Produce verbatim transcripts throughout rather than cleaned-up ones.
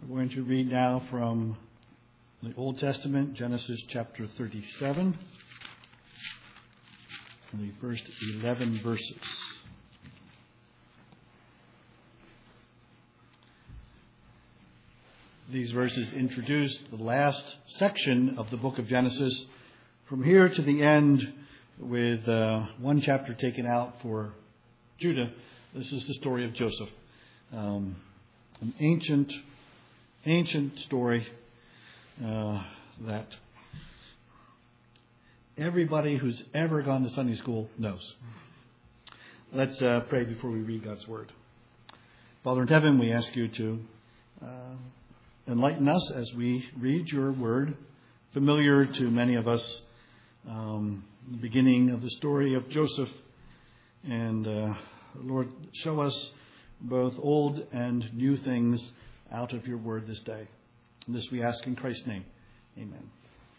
We're going to read now from the Old Testament, Genesis chapter thirty-seven, the first eleven verses. These verses introduce the last section of the book of Genesis, from here to the end, with uh, one chapter taken out for Judah. This is the story of Joseph, um, an ancient, ancient story uh, that everybody who's ever gone to Sunday school knows. Let's uh, pray before we read God's Word. Father in heaven, we ask you to uh, enlighten us as we read your Word, familiar to many of us, um, the beginning of the story of Joseph. And uh, Lord, show us both old and new things out of your Word this day. And this we ask in Christ's name. Amen.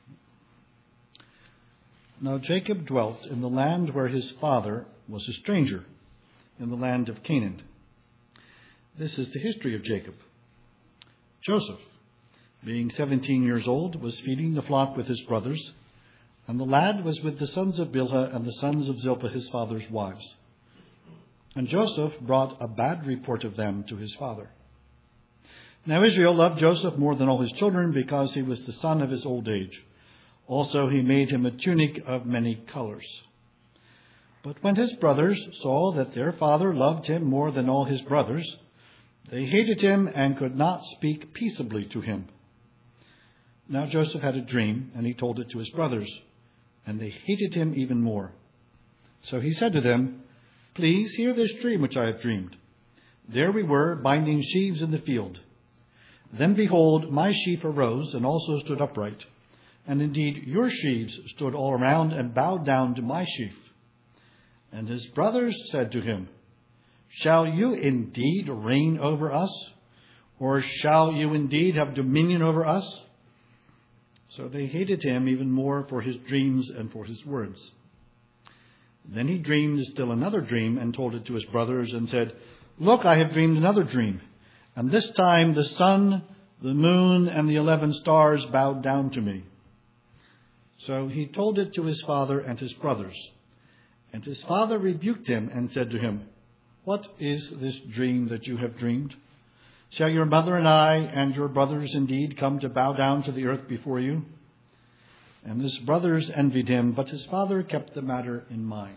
Now Jacob dwelt in the land where his father was a stranger, in the land of Canaan. This is the history of Jacob. Joseph, being seventeen years old, was feeding the flock with his brothers, and the lad was with the sons of Bilhah and the sons of Zilpah, his father's wives. And Joseph brought a bad report of them to his father. Now Israel loved Joseph more than all his children, because he was the son of his old age. Also he made him a tunic of many colors. But when his brothers saw that their father loved him more than all his brothers, they hated him and could not speak peaceably to him. Now Joseph had a dream, and he told it to his brothers, and they hated him even more. So he said to them, "Please hear this dream which I have dreamed. There we were, binding sheaves in the field. Then behold, my sheep arose and also stood upright. And indeed your sheaves stood all around and bowed down to my sheaf." And his brothers said to him, "Shall you indeed reign over us? Or shall you indeed have dominion over us?" So they hated him even more for his dreams and for his words. Then he dreamed still another dream and told it to his brothers and said, "Look, I have dreamed another dream. And this time the sun, the moon, and the eleven stars bowed down to me." So he told it to his father and his brothers. And his father rebuked him and said to him, "What is this dream that you have dreamed? Shall your mother and I and your brothers indeed come to bow down to the earth before you?" And his brothers envied him, but his father kept the matter in mind.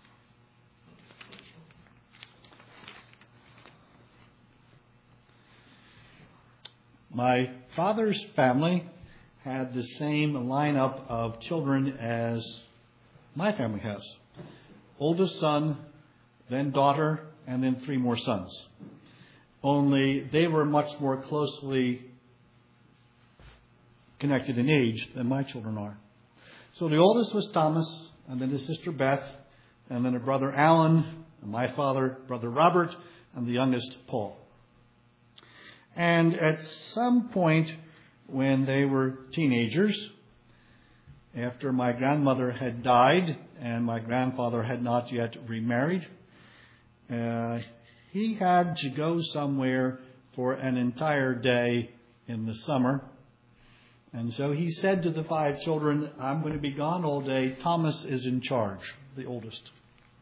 My father's family had the same lineup of children as my family has. Oldest son, then daughter, and then three more sons. Only they were much more closely connected in age than my children are. So the oldest was Thomas, and then his sister Beth, and then a brother Alan, and my father, brother Robert, and the youngest Paul. And at some point when they were teenagers, after my grandmother had died and my grandfather had not yet remarried, uh, he had to go somewhere for an entire day in the summer. And so he said to the five children, "I'm going to be gone all day. Thomas is in charge," the oldest.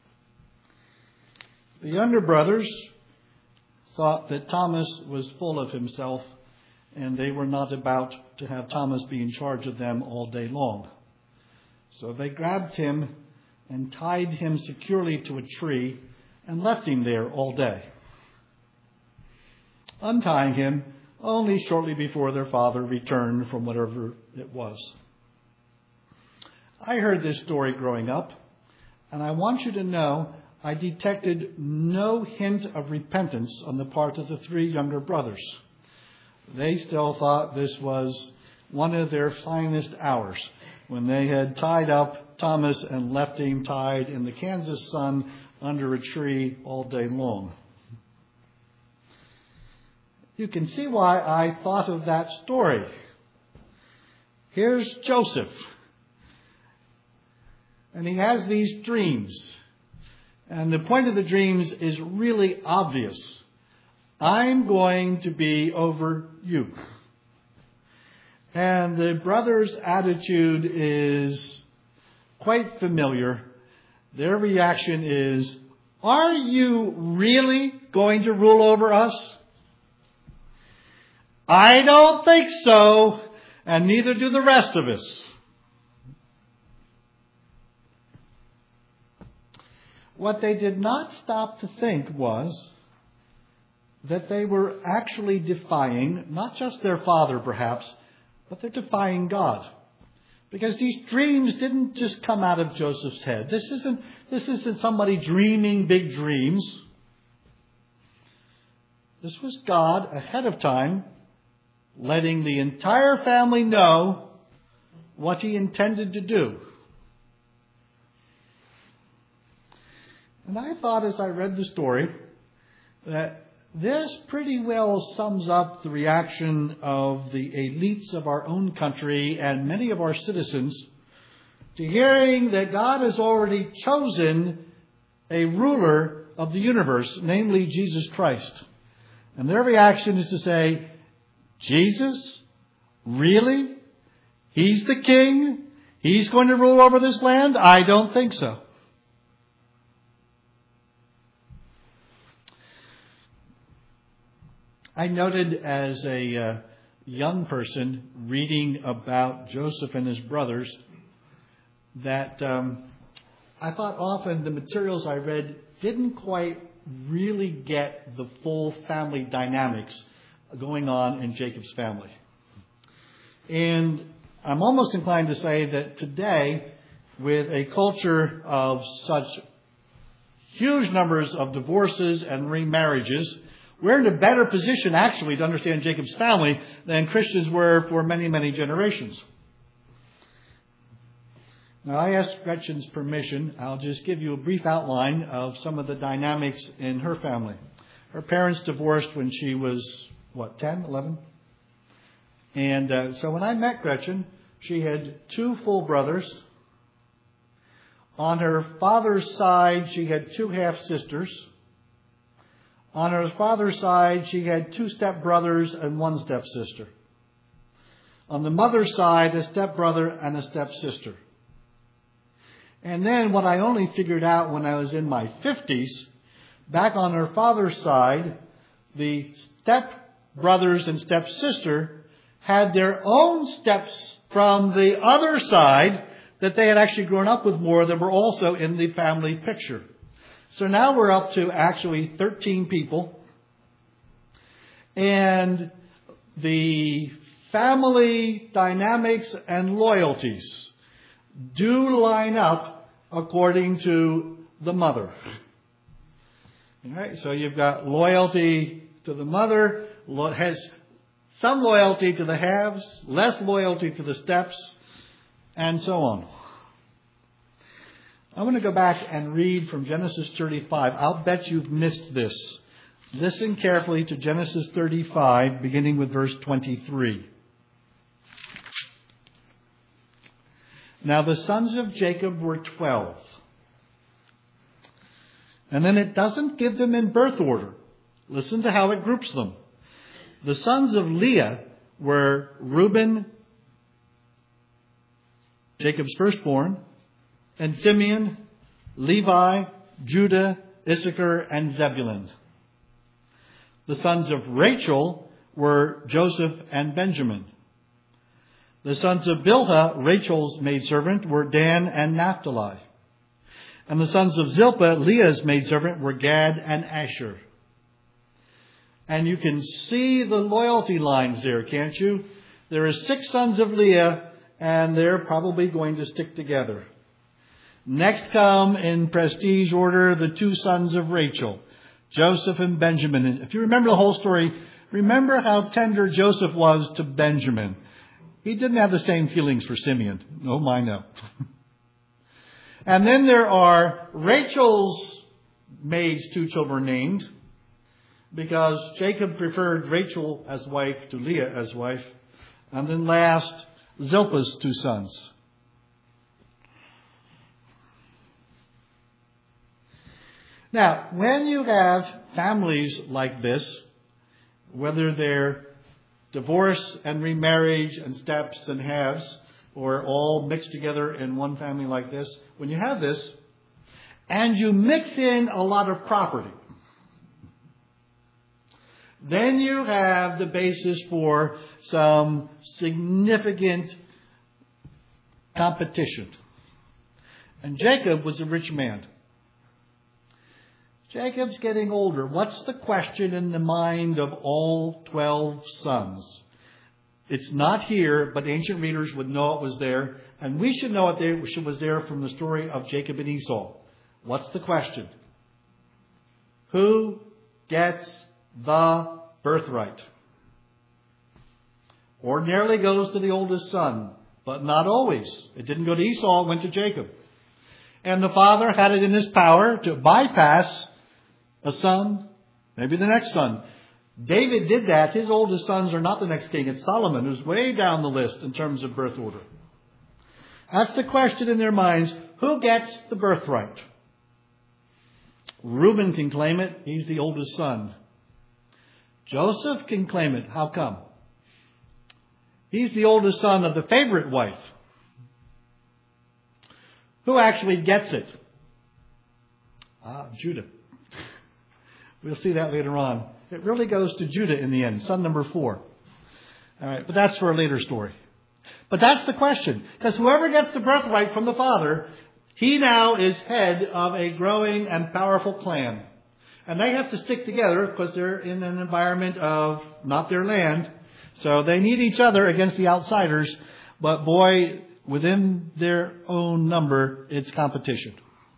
The younger brothers thought that Thomas was full of himself, and they were not about to have Thomas be in charge of them all day long. So they grabbed him and tied him securely to a tree and left him there all day, untying him only shortly before their father returned from whatever it was. I heard this story growing up, and I want you to know I detected no hint of repentance on the part of the three younger brothers. They still thought this was one of their finest hours, when they had tied up Thomas and left him tied in the Kansas sun under a tree all day long. You can see why I thought of that story. Here's Joseph, and he has these dreams. And the point of the dreams is really obvious. I'm going to be over you. And the brother's attitude is quite familiar. Their reaction is, are you really going to rule over us? I don't think so, and neither do the rest of us. What they did not stop to think was that they were actually defying, not just their father perhaps, but they're defying God. Because these dreams didn't just come out of Joseph's head. This isn't, this isn't somebody dreaming big dreams. This was God ahead of time letting the entire family know what he intended to do. And I thought as I read the story that this pretty well sums up the reaction of the elites of our own country and many of our citizens to hearing that God has already chosen a ruler of the universe, namely Jesus Christ. And their reaction is to say, Jesus? Really? He's the king? He's going to rule over this land? I don't think so. I noted as a uh, young person reading about Joseph and his brothers that um, I thought often the materials I read didn't quite really get the full family dynamics going on in Jacob's family. And I'm almost inclined to say that today, with a culture of such huge numbers of divorces and remarriages, we're in a better position actually to understand Jacob's family than Christians were for many, many generations. Now, I asked Gretchen's permission. I'll just give you a brief outline of some of the dynamics in her family. Her parents divorced when she was, what, ten, eleven? And uh, so when I met Gretchen, she had two full brothers. On her father's side, she had two half-sisters. On her father's side, she had two stepbrothers and one stepsister. On the mother's side, a stepbrother and a stepsister. And then what I only figured out when I was in my fifties, back on her father's side, the stepbrothers and stepsister had their own steps from the other side that they had actually grown up with more that were also in the family picture. So now we're up to actually thirteen people. And the family dynamics and loyalties do line up according to the mother. All right, so you've got loyalty to the mother, has some loyalty to the halves, less loyalty to the steps, and so on. I want to go back and read from Genesis thirty-five. I'll bet you've missed this. Listen carefully to Genesis thirty-five, beginning with verse twenty-three. Now the sons of Jacob were twelve. And then it doesn't give them in birth order. Listen to how it groups them. The sons of Leah were Reuben, Jacob's firstborn, and Simeon, Levi, Judah, Issachar, and Zebulun. The sons of Rachel were Joseph and Benjamin. The sons of Bilhah, Rachel's maidservant, were Dan and Naphtali. And the sons of Zilpah, Leah's maidservant, were Gad and Asher. And you can see the loyalty lines there, can't you? There are six sons of Leah, and they're probably going to stick together. Next come in prestige order the two sons of Rachel, Joseph and Benjamin. And if you remember the whole story, remember how tender Joseph was to Benjamin. He didn't have the same feelings for Simeon. Oh, my, no. And then there are Rachel's maids, two children named, because Jacob preferred Rachel as wife to Leah as wife. And then last, Zilpah's two sons. Now, when you have families like this, whether they're divorce and remarriage and steps and halves, or all mixed together in one family like this, when you have this, and you mix in a lot of property, then you have the basis for some significant competition. And Jacob was a rich man. Jacob's getting older. What's the question in the mind of all twelve sons? It's not here, but ancient readers would know it was there. And we should know it was there from the story of Jacob and Esau. What's the question? Who gets the birthright? Ordinarily goes to the oldest son, but not always. It didn't go to Esau, it went to Jacob. And the father had it in his power to bypass a son, maybe the next son. David did that. His oldest sons are not the next king. It's Solomon, who's way down the list in terms of birth order. That's the question in their minds. Who gets the birthright? Reuben can claim it. He's the oldest son. Joseph can claim it. How come? He's the oldest son of the favorite wife. Who actually gets it? Ah, Judah. We'll see that later on. It really goes to Judah in the end, son number four. All right, but that's for a later story. But that's the question. Because whoever gets the birthright from the father, he now is head of a growing and powerful clan. And they have to stick together because they're in an environment of not their land. So they need each other against the outsiders. But boy, within their own number, it's competition.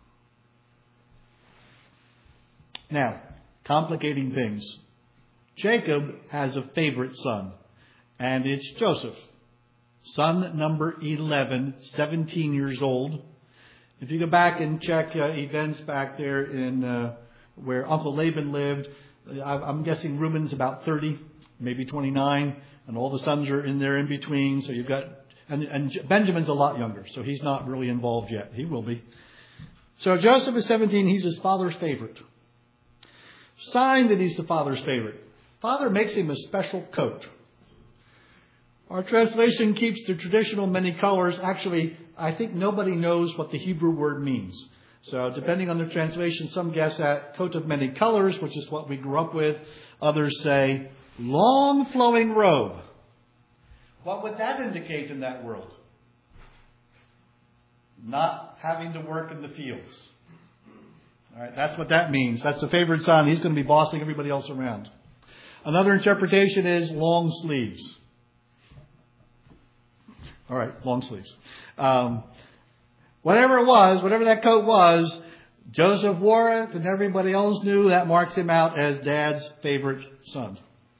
Now, complicating things. Jacob has a favorite son, and it's Joseph. Son number eleven, seventeen years old. If you go back and check uh, events back there in uh, where Uncle Laban lived, I'm guessing Reuben's about thirty, maybe twenty-nine, and all the sons are in there in between. So you've got, and, and Benjamin's a lot younger, so he's not really involved yet. He will be. So Joseph is seventeen. He's his father's favorite. Sign that he's the father's favorite. Father makes him a special coat. Our translation keeps the traditional many colors. Actually, I think nobody knows what the Hebrew word means. So depending on the translation, some guess at coat of many colors, which is what we grew up with. Others say long flowing robe. What would that indicate in that world? Not having to work in the fields. All right, that's what that means. That's the favorite son. He's going to be bossing everybody else around. Another interpretation is long sleeves. All right, long sleeves. Um, whatever it was, whatever that coat was, Joseph wore it, and everybody else knew that marks him out as Dad's favorite son.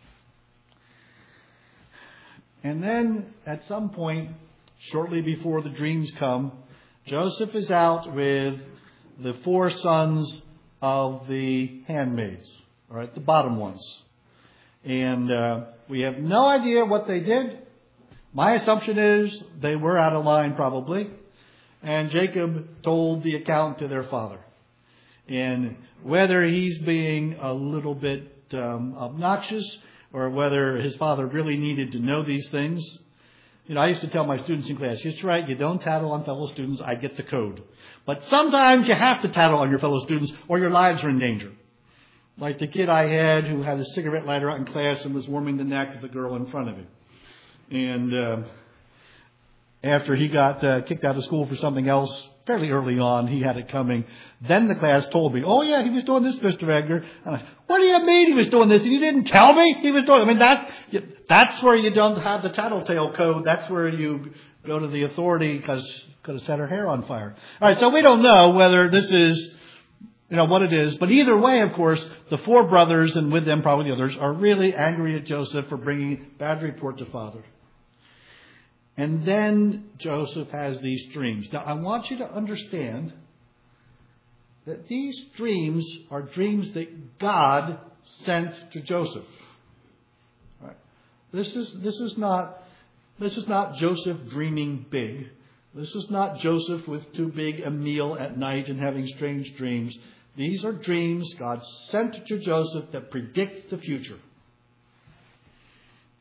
And then, at some point, shortly before the dreams come, Joseph is out with the four sons of the handmaids, all right, the bottom ones. And uh, we have no idea what they did. My assumption is they were out of line probably. And Jacob told the account to their father. And whether he's being a little bit um, obnoxious or whether his father really needed to know these things. You know, I used to tell my students in class, it's right, you don't tattle on fellow students, I get the code. But sometimes you have to tattle on your fellow students or your lives are in danger. Like the kid I had who had a cigarette lighter out in class and was warming the neck of the girl in front of him. And uh, after he got uh, kicked out of school for something else, fairly early on, he had it coming. Then the class told me, oh yeah, he was doing this, Mister Edgar. And I, what do you mean he was doing this? And you didn't tell me he was doing it? I mean, that, that's where you don't have the tattletale code. That's where you go to the authority because could have set her hair on fire. All right, so we don't know whether this is, you know, what it is. But either way, of course, the four brothers and with them probably the others are really angry at Joseph for bringing bad report to father. And then Joseph has these dreams. Now, I want you to understand that these dreams are dreams that God sent to Joseph. All right. This is this is not this is not Joseph dreaming big. This is not Joseph with too big a meal at night and having strange dreams. These are dreams God sent to Joseph that predict the future.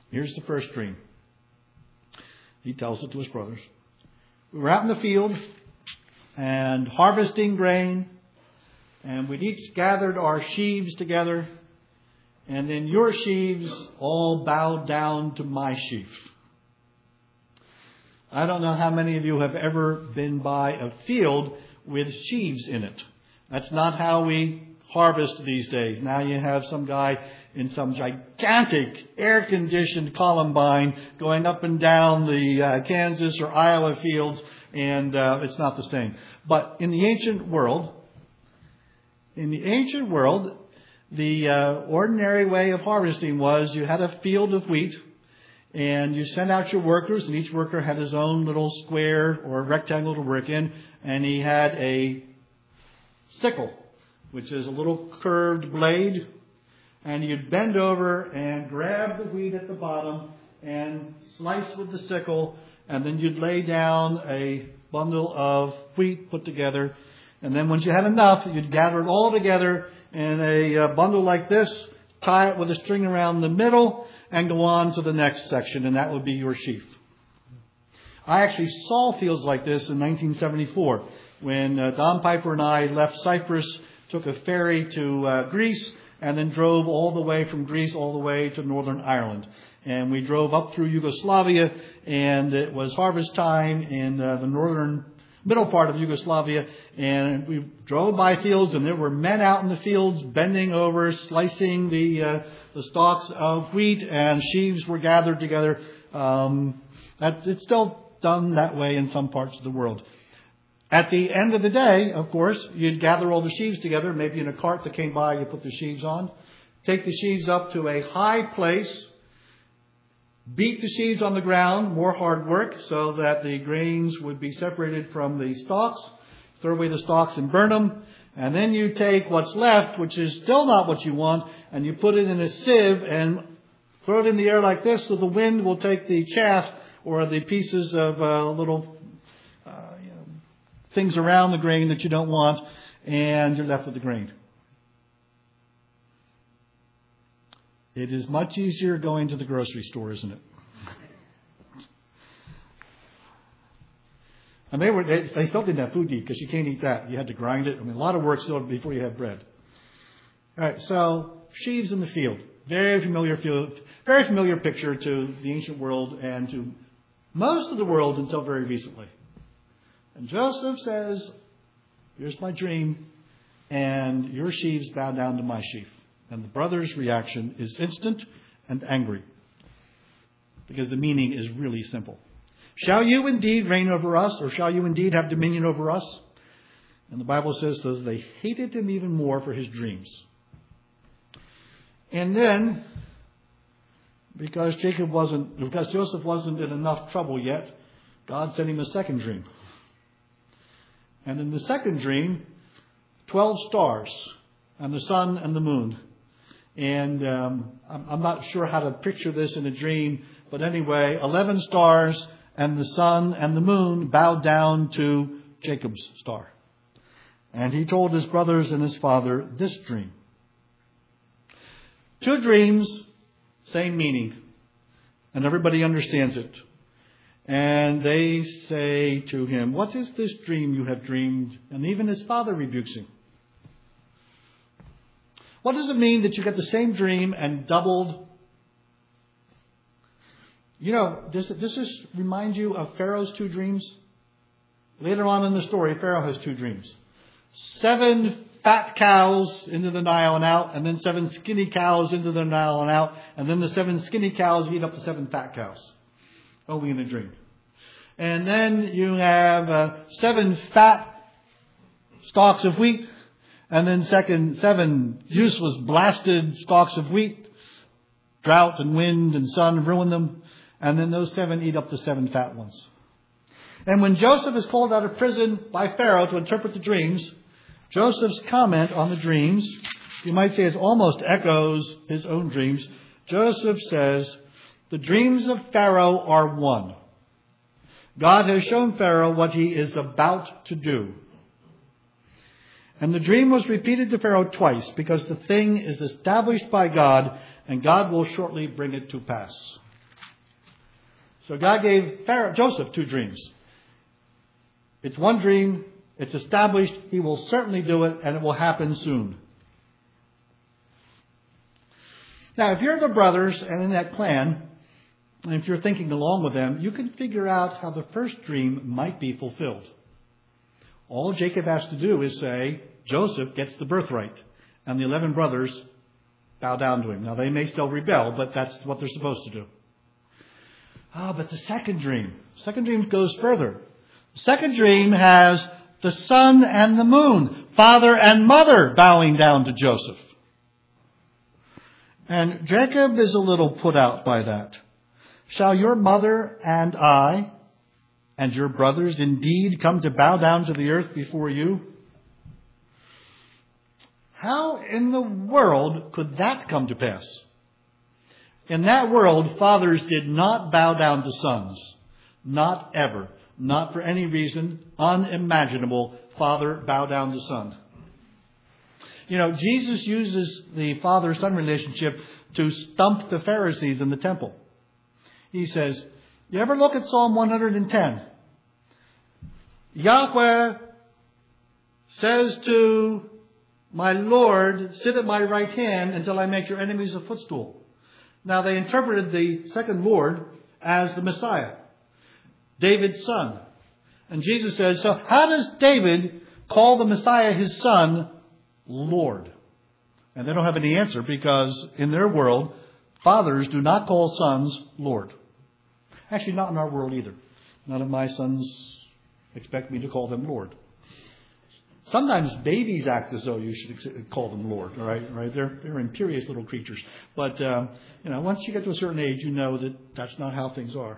Here's the first dream. He tells it to his brothers. We were out in the field and harvesting grain, and we'd each gathered our sheaves together, and then your sheaves all bowed down to my sheaf. I don't know how many of you have ever been by a field with sheaves in it. That's not how we harvest these days. Now you have some guy in some gigantic air-conditioned Columbine going up and down the uh, Kansas or Iowa fields, and uh, it's not the same. But in the ancient world, in the ancient world, the uh, ordinary way of harvesting was you had a field of wheat, and you sent out your workers, and each worker had his own little square or rectangle to work in, and he had a sickle, which is a little curved blade, and you'd bend over and grab the wheat at the bottom and slice with the sickle, and then you'd lay down a bundle of wheat put together, and then once you had enough, you'd gather it all together in a bundle like this, tie it with a string around the middle, and go on to the next section, and that would be your sheaf. I actually saw fields like this in nineteen seventy-four when uh, Don Piper and I left Cyprus, took a ferry to uh, Greece, and then drove all the way from Greece all the way to Northern Ireland. And we drove up through Yugoslavia, and it was harvest time in uh, the northern middle part of Yugoslavia, and we drove by fields, and there were men out in the fields bending over, slicing the uh, the stalks of wheat, and sheaves were gathered together. Um, that, it's still done that way in some parts of the world. At the end of the day, of course, you'd gather all the sheaves together, maybe in a cart that came by, you put the sheaves on, take the sheaves up to a high place, beat the sheaves on the ground, more hard work, so that the grains would be separated from the stalks, throw away the stalks and burn them, and then you take what's left, which is still not what you want, and you put it in a sieve and throw it in the air like this, so the wind will take the chaff or the pieces of uh, little uh, you know, things around the grain that you don't want, and you're left with the grain. It is much easier going to the grocery store, isn't it? And they were they, they still didn't have food to eat because you can't eat that. You had to grind it. I mean, a lot of work still before you have bread. All right, so sheaves in the field, very familiar field, very familiar picture to the ancient world and to most of the world until very recently. And Joseph says, "Here's my dream, and your sheaves bow down to my sheaf." And the brother's reaction is instant and angry, because the meaning is really simple. Shall you indeed reign over us, or shall you indeed have dominion over us? And the Bible says that they hated him even more for his dreams. And then, because Jacob wasn't, because Joseph wasn't in enough trouble yet, God sent him a second dream. And in the second dream, twelve stars, and the sun and the moon. And um, I'm not sure how to picture this in a dream, but anyway, eleven stars and the sun and the moon bowed down to Jacob's star. And he told his brothers and his father this dream. Two dreams, same meaning, and everybody understands it. And they say to him, "What is this dream you have dreamed?" And even his father rebukes him. What does it mean that you get the same dream and doubled? You know, does this just remind you of Pharaoh's two dreams? Later on in the story, Pharaoh has two dreams. Seven fat cows into the Nile and out, and then seven skinny cows into the Nile and out, and then the seven skinny cows eat up the seven fat cows. Only in a dream. And then you have uh, seven fat stalks of wheat, and then second, seven useless blasted stalks of wheat. Drought and wind and sun ruin them. And then those seven eat up the seven fat ones. And when Joseph is called out of prison by Pharaoh to interpret the dreams, Joseph's comment on the dreams, you might say, it almost echoes his own dreams. Joseph says, "The dreams of Pharaoh are one. God has shown Pharaoh what he is about to do." And the dream was repeated to Pharaoh twice, because the thing is established by God, and God will shortly bring it to pass. So God gave Pharaoh, Joseph two dreams. It's one dream. It's established. He will certainly do it, and it will happen soon. Now, if you're the brothers and in that clan, and if you're thinking along with them, you can figure out how the first dream might be fulfilled. All Jacob has to do is say, Joseph gets the birthright, and the eleven brothers bow down to him. Now, they may still rebel, but that's what they're supposed to do. Ah, but the second dream. The second dream goes further. The second dream has the sun and the moon, father and mother bowing down to Joseph. And Jacob is a little put out by that. Shall your mother and I and your brothers indeed come to bow down to the earth before you? How in the world could that come to pass? In that world, fathers did not bow down to sons. Not ever. Not for any reason. Unimaginable. Father bow down to son. You know, Jesus uses the father-son relationship to stump the Pharisees in the temple. He says, you ever look at Psalm one hundred ten? Yahweh says to my Lord, sit at my right hand until I make your enemies a footstool. Now they interpreted the second Lord as the Messiah, David's son. And Jesus says, so how does David call the Messiah his son Lord? And they don't have any answer because in their world, fathers do not call sons Lord. Actually, not in our world either. None of my sons expect me to call them Lord. Sometimes babies act as though you should call them Lord. All right, right? They're they're imperious little creatures. But um, you know, once you get to a certain age, you know that that's not how things are.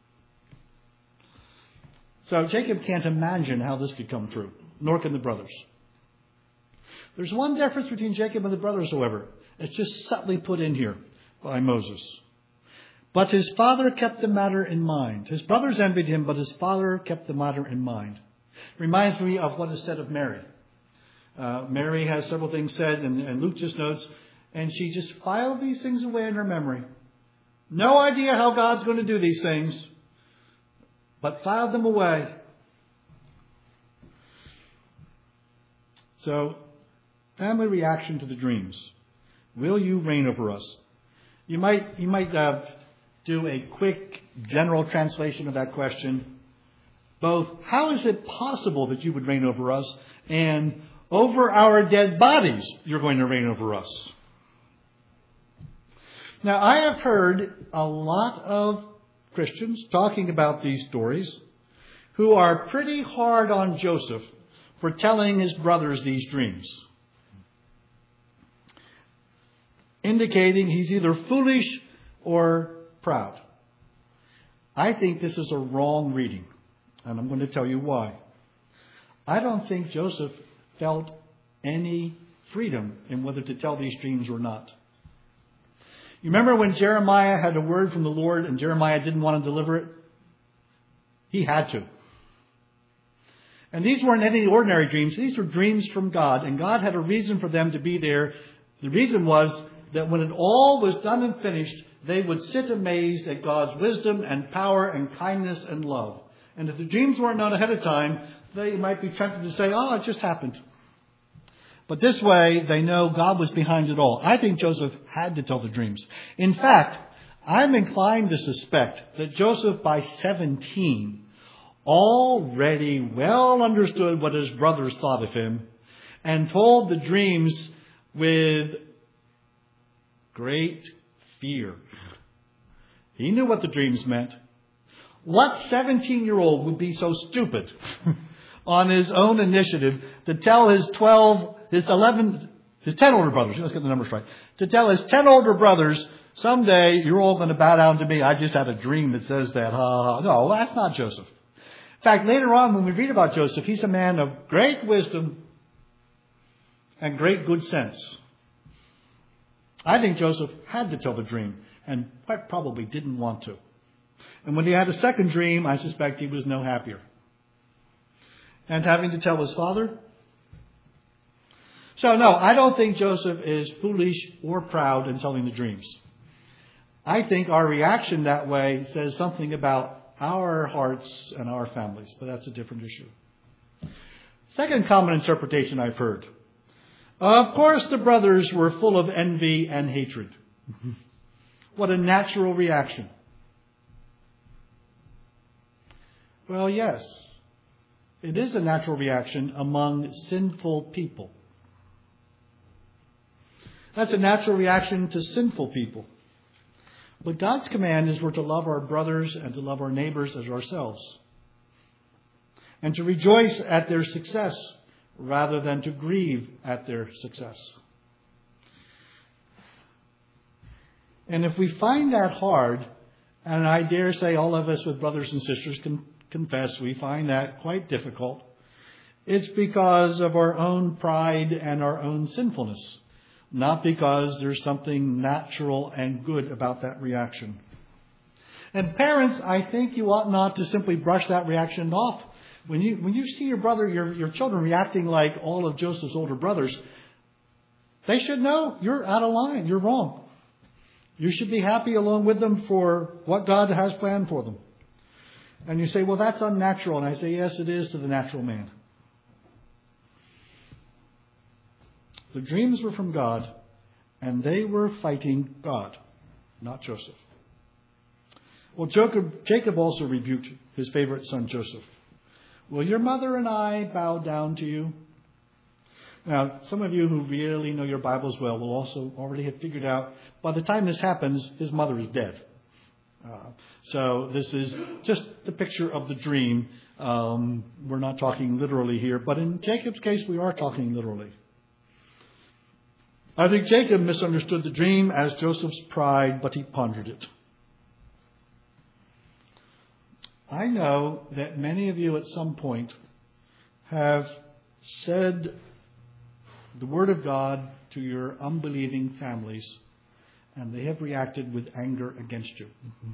So Jacob can't imagine how this could come true, nor can the brothers. There's one difference between Jacob and the brothers, however. It's just subtly put in here by Moses. But his father kept the matter in mind. His brothers envied him, but his father kept the matter in mind. Reminds me of what is said of Mary. Uh, Mary has several things said, and, and Luke just notes, and she just filed these things away in her memory. No idea how God's going to do these things, but filed them away. So, family reaction to the dreams. Will you reign over us? You might, you might uh, do a quick general translation of that question. Both, how is it possible that you would reign over us? And over our dead bodies, you're going to reign over us. Now, I have heard a lot of Christians talking about these stories who are pretty hard on Joseph for telling his brothers these dreams, indicating he's either foolish or proud. I think this is a wrong reading, and I'm going to tell you why. I don't think Joseph felt any freedom in whether to tell these dreams or not. You remember when Jeremiah had a word from the Lord and Jeremiah didn't want to deliver it? He had to. And these weren't any ordinary dreams. These were dreams from God, and God had a reason for them to be there. The reason was that when it all was done and finished, they would sit amazed at God's wisdom and power and kindness and love. And if the dreams weren't known ahead of time, they might be tempted to say, oh, it just happened. But this way, they know God was behind it all. I think Joseph had to tell the dreams. In fact, I'm inclined to suspect that Joseph, by seventeen, already well understood what his brothers thought of him and told the dreams with great fear. He knew what the dreams meant. What seventeen-year-old would be so stupid on his own initiative to tell his twelve, his eleven, his ten older brothers, let's get the numbers right, to tell his ten older brothers, someday you're all going to bow down to me. I just had a dream that says that. Ha, ha, ha. No, that's not Joseph. In fact, later on when we read about Joseph, he's a man of great wisdom and great good sense. I think Joseph had to tell the dream and quite probably didn't want to. And when he had a second dream, I suspect he was no happier. And having to tell his father. So no, I don't think Joseph is foolish or proud in telling the dreams. I think our reaction that way says something about our hearts and our families, but that's a different issue. Second common interpretation I've heard. Of course, the brothers were full of envy and hatred. What a natural reaction. Well, yes, it is a natural reaction among sinful people. That's a natural reaction to sinful people. But God's command is we're to love our brothers and to love our neighbors as ourselves. And to rejoice at their success rather than to grieve at their success. And if we find that hard, and I dare say all of us with brothers and sisters can confess we find that quite difficult, it's because of our own pride and our own sinfulness. Not because there's something natural and good about that reaction. And parents, I think you ought not to simply brush that reaction off. When you when you see your brother, your, your children reacting like all of Joseph's older brothers, they should know you're out of line. You're wrong. You should be happy along with them for what God has planned for them. And you say, well, that's unnatural. And I say, yes, it is to the natural man. The dreams were from God, and they were fighting God, not Joseph. Well, Jacob, Jacob also rebuked his favorite son, Joseph. Will your mother and I bow down to you? Now, some of you who really know your Bibles well will also already have figured out by the time this happens, his mother is dead. Uh, so this is just the picture of the dream. Um, we're not talking literally here, but in Jacob's case, we are talking literally. I think Jacob misunderstood the dream as Joseph's pride, but he pondered it. I know that many of you at some point have said the word of God to your unbelieving families, and they have reacted with anger against you.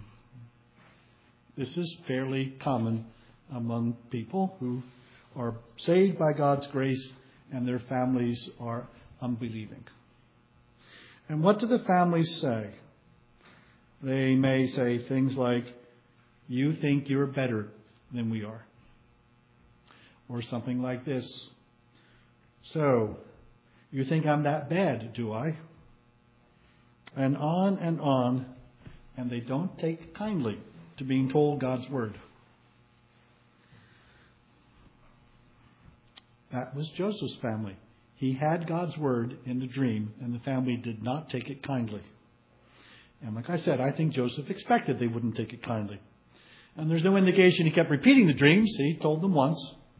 This is fairly common among people who are saved by God's grace and their families are unbelieving. And what do the families say? They may say things like, you think you're better than we are. Or something like this. So, you think I'm that bad, do I? And on and on. And they don't take kindly to being told God's word. That was Joseph's family. He had God's word in the dream, and the family did not take it kindly. And like I said, I think Joseph expected they wouldn't take it kindly. And there's no indication he kept repeating the dreams. He told them once.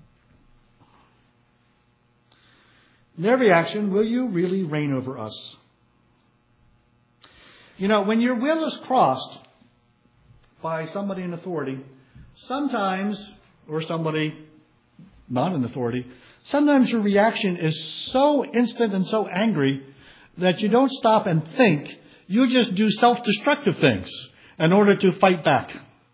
Their reaction, will you really reign over us? You know, when your will is crossed by somebody in authority, sometimes, or somebody not in authority, sometimes your reaction is so instant and so angry that you don't stop and think. You just do self-destructive things in order to fight back.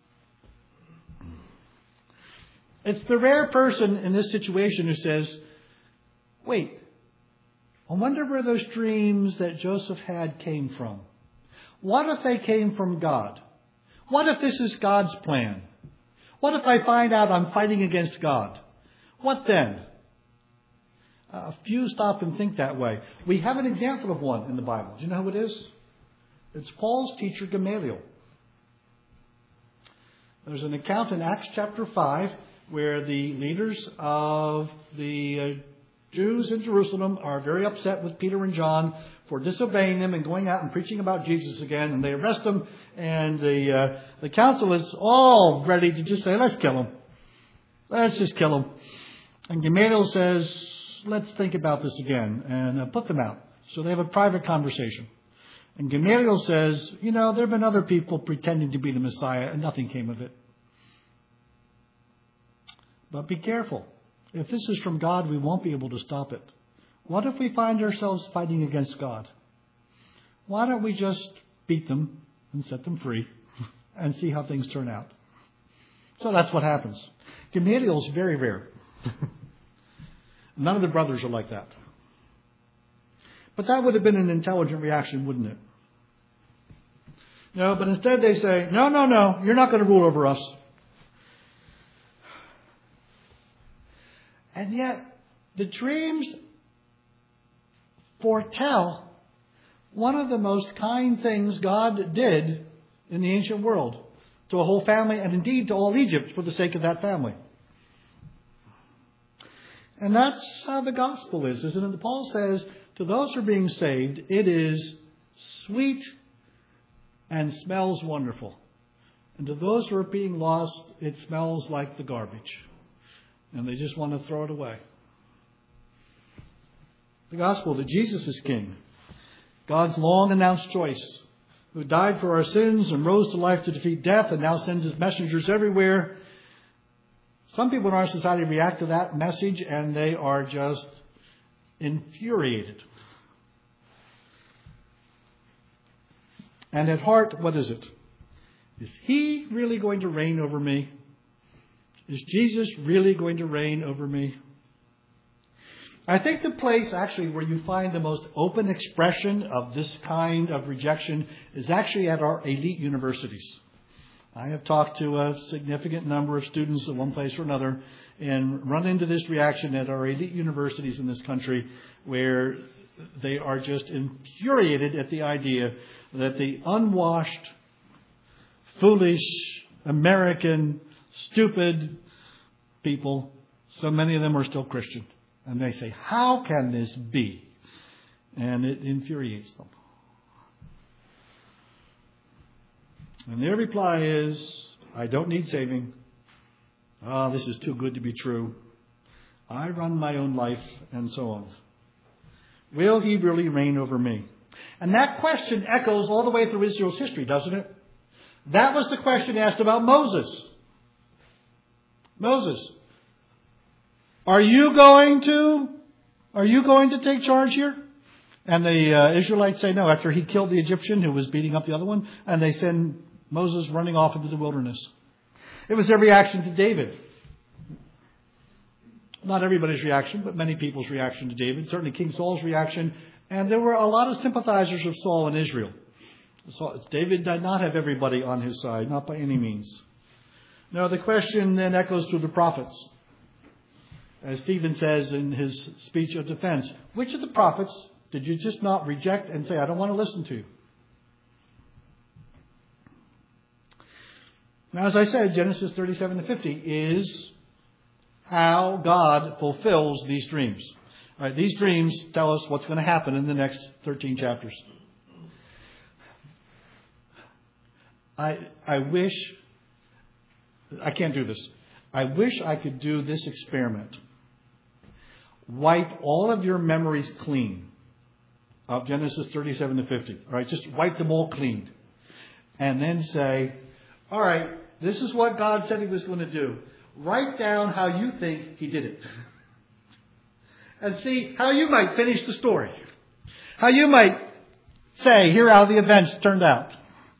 It's the rare person in this situation who says, wait, I wonder where those dreams that Joseph had came from. What if they came from God? What if this is God's plan? What if I find out I'm fighting against God? What then? A few stop and think that way. We have an example of one in the Bible. Do you know who it is? It's Paul's teacher Gamaliel. There's an account in Acts chapter five where the leaders of the uh, Jews in Jerusalem are very upset with Peter and John for disobeying them and going out and preaching about Jesus again. And they arrest them, and the uh, the council is all ready to just say, let's kill him. Let's just kill him. And Gamaliel says, let's think about this again and uh, put them out. So they have a private conversation. And Gamaliel says, you know, there have been other people pretending to be the Messiah and nothing came of it. But be careful. If this is from God, we won't be able to stop it. What if we find ourselves fighting against God? Why don't we just beat them and set them free and see how things turn out? So that's what happens. Gamaliel is very rare. None of the brothers are like that. But that would have been an intelligent reaction, wouldn't it? No, but instead they say, no, no, no, you're not going to rule over us. And yet, the dreams foretell one of the most kind things God did in the ancient world to a whole family, and indeed to all Egypt for the sake of that family. And that's how the gospel is, isn't it? Paul says, to those who are being saved, it is sweet and smells wonderful. And to those who are being lost, it smells like the garbage. And they just want to throw it away. The gospel that Jesus is King. God's long announced choice, who died for our sins and rose to life to defeat death and now sends his messengers everywhere. Some people in our society react to that message and they are just infuriated. And at heart, what is it? Is he really going to reign over me? Is Jesus really going to reign over me? I think the place actually where you find the most open expression of this kind of rejection is actually at our elite universities. I have talked to a significant number of students at one place or another and run into this reaction at our elite universities in this country, where they are just infuriated at the idea that the unwashed, foolish, American, stupid people, so many of them are still Christian. And they say, how can this be? And it infuriates them. And their reply is, I don't need saving. Ah, oh, this is too good to be true. I run my own life, and so on. Will he really reign over me? And that question echoes all the way through Israel's history, doesn't it? That was the question asked about Moses. Moses, are you going to, are you going to take charge here? And the uh, Israelites say no, after he killed the Egyptian who was beating up the other one, and they send Moses running off into the wilderness. It was their reaction to David. Not everybody's reaction, but many people's reaction to David. Certainly King Saul's reaction. And there were a lot of sympathizers of Saul in Israel. So David did not have everybody on his side, not by any means. No, the question then echoes through the prophets. As Stephen says in his speech of defense, which of the prophets did you just not reject and say, I don't want to listen to you? Now, as I said, Genesis thirty-seven to fifty is how God fulfills these dreams. All right, these dreams tell us what's going to happen in the next thirteen chapters. I I wish, I can't do this. I wish I could do this experiment. Wipe all of your memories clean of Genesis thirty-seven to fifty. All right, just wipe them all clean. And then say, all right, this is what God said he was going to do. Write down how you think he did it. And see how you might finish the story. How you might say, here are how the events turned out.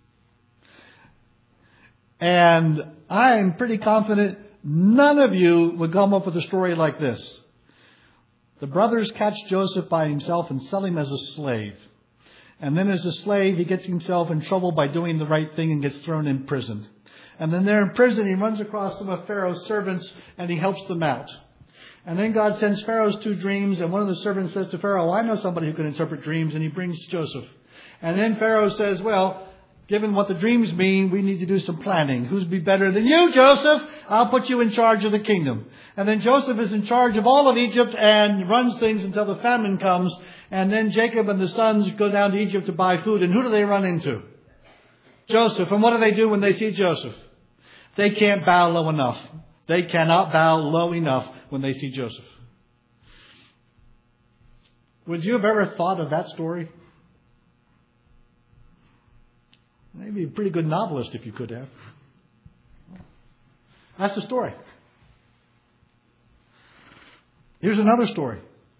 And I'm pretty confident none of you would come up with a story like this. The brothers catch Joseph by himself and sell him as a slave. And then as a slave, he gets himself in trouble by doing the right thing and gets thrown in prison. And then there in prison, he runs across some of Pharaoh's servants and he helps them out. And then God sends Pharaoh's two dreams, and one of the servants says to Pharaoh, I know somebody who can interpret dreams, and he brings Joseph. And then Pharaoh says, well, given what the dreams mean, we need to do some planning. Who'd be better than you, Joseph? I'll put you in charge of the kingdom. And then Joseph is in charge of all of Egypt and runs things until the famine comes. And then Jacob and the sons go down to Egypt to buy food. And who do they run into? Joseph. And what do they do when they see Joseph? They can't bow low enough. They cannot bow low enough when they see Joseph. Would you have ever thought of that story? Maybe a pretty good novelist if you could have. That's the story. Here's another story.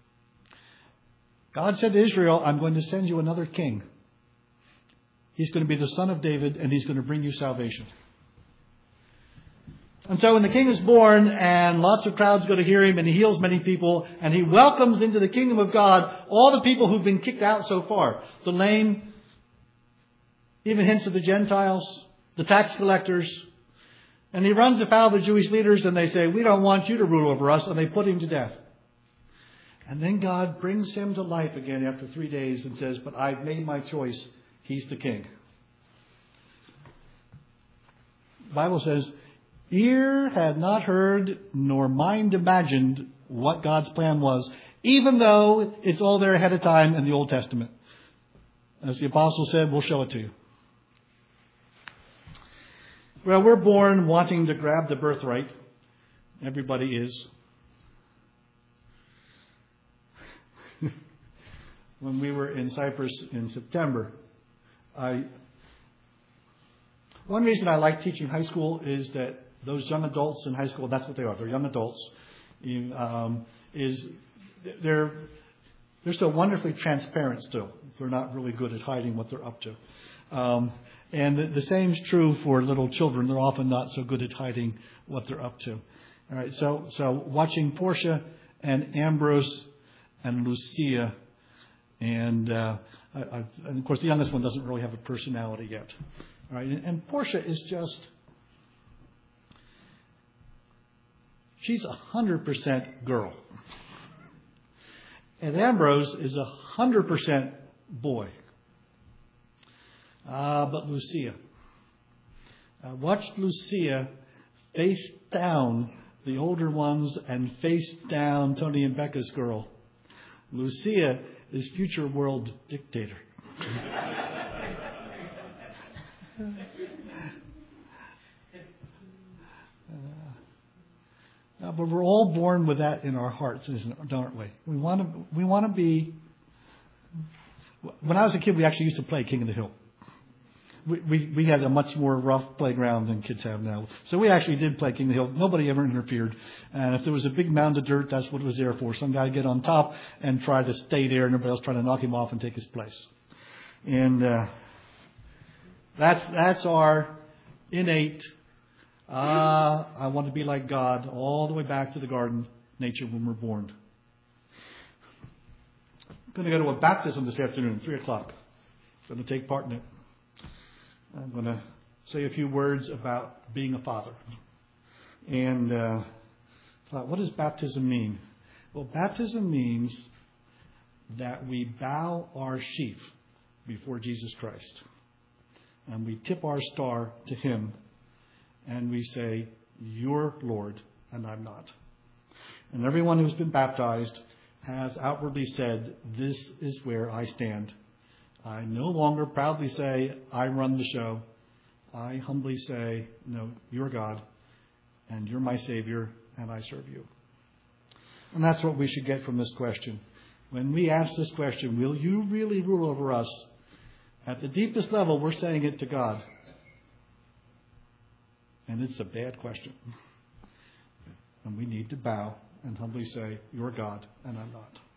God said to Israel, I'm going to send you another king. He's going to be the son of David, and he's going to bring you salvation. And so when the king is born and lots of crowds go to hear him and he heals many people and he welcomes into the kingdom of God all the people who've been kicked out so far. The lame, even hints of the Gentiles, the tax collectors. And he runs afoul of the Jewish leaders, and they say, we don't want you to rule over us, and they put him to death. And then God brings him to life again after three days and says, but I've made my choice. He's the king. The Bible says, ear had not heard, nor mind imagined what God's plan was, even though it's all there ahead of time in the Old Testament. As the apostle said, we'll show it to you. Well, we're born wanting to grab the birthright. Everybody is. When we were in Cyprus in September, I one reason I like teaching high school is that those young adults in high school, that's what they are. They're young adults. Um, is they're they're so wonderfully transparent still. They're not really good at hiding what they're up to. Um, and the, the same is true for little children. They're often not so good at hiding what they're up to. All right. So so watching Portia and Ambrose and Lucia, and, uh, I, I, and of course the youngest one doesn't really have a personality yet. All right. And, and Portia is just, she's a hundred percent girl. And Ambrose is a hundred percent boy. Ah, uh, but Lucia. Uh, watch Lucia face down the older ones and face down Tony and Becca's girl. Lucia is future world dictator. Uh, but we're all born with that in our hearts, aren't we? We want to. We want to be. When I was a kid, we actually used to play King of the Hill. We, we we had a much more rough playground than kids have now. So we actually did play King of the Hill. Nobody ever interfered. And if there was a big mound of dirt, that's what it was there for. Some guy would get on top and try to stay there, and everybody else trying to knock him off and take his place. And uh, that's that's our innate. Ah, I want to be like God, all the way back to the garden nature when we're born. I'm going to go to a baptism this afternoon, three o'clock. I'm going to take part in it. I'm going to say a few words about being a father. And uh, thought, what does baptism mean? Well, baptism means that we bow our sheaf before Jesus Christ. And we tip our star to Him. And we say, you're Lord, and I'm not. And everyone who's been baptized has outwardly said, this is where I stand. I no longer proudly say, I run the show. I humbly say, no, you're God, and you're my Savior, and I serve you. And that's what we should get from this question. When we ask this question, will you really rule over us? At the deepest level, we're saying it to God. And it's a bad question. And we need to bow and humbly say, you're God, and I'm not.